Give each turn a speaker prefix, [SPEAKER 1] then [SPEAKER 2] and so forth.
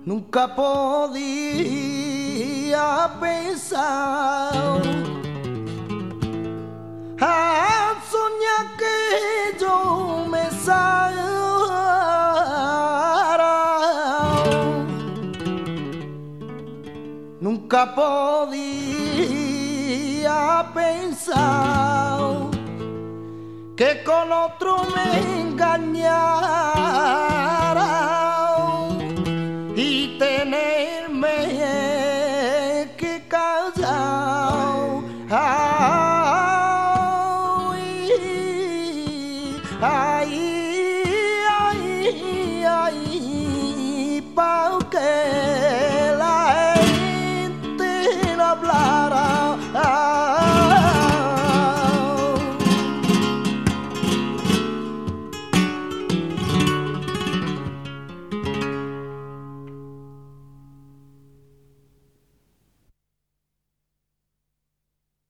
[SPEAKER 1] Nunca podía pensar a soñar que yo me sara. Nunca podía pensar que con otro me engañara y tenerme que callar. Ay, ay, ay, ay, ¿pa' qué?